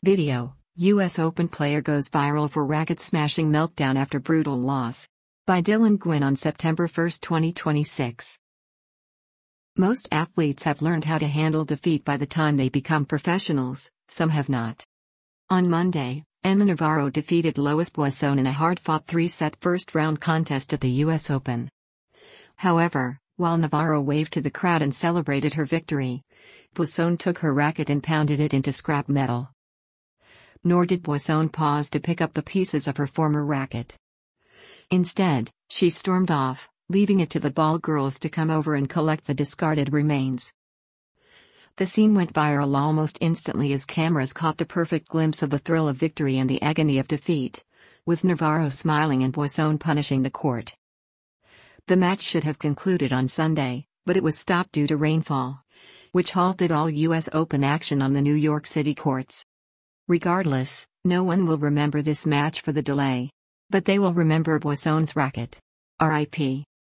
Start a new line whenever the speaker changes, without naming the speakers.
Video: U.S. Open player goes viral for racket-smashing meltdown after brutal loss. By Dylan Gwynn on September 1, 2026. Most athletes have learned how to handle defeat by the time they become professionals, some have not. On Monday, Emma Navarro defeated Lois Boisson in a hard-fought three-set first-round contest at the U.S. Open. However, while Navarro waved to the crowd and celebrated her victory, Boisson took her racket and pounded it into scrap metal. Nor did Boisson pause to pick up the pieces of her former racket. Instead, she stormed off, leaving it to the ball girls to come over and collect the discarded remains. The scene went viral almost instantly as cameras caught the perfect glimpse of the thrill of victory and the agony of defeat, with Navarro smiling and Boisson punishing the court. The match should have concluded on Sunday, but it was stopped due to rainfall, which halted all U.S. Open action on the New York City courts. Regardless, no one will remember this match for the delay. But they will remember Boisson's racket. R.I.P.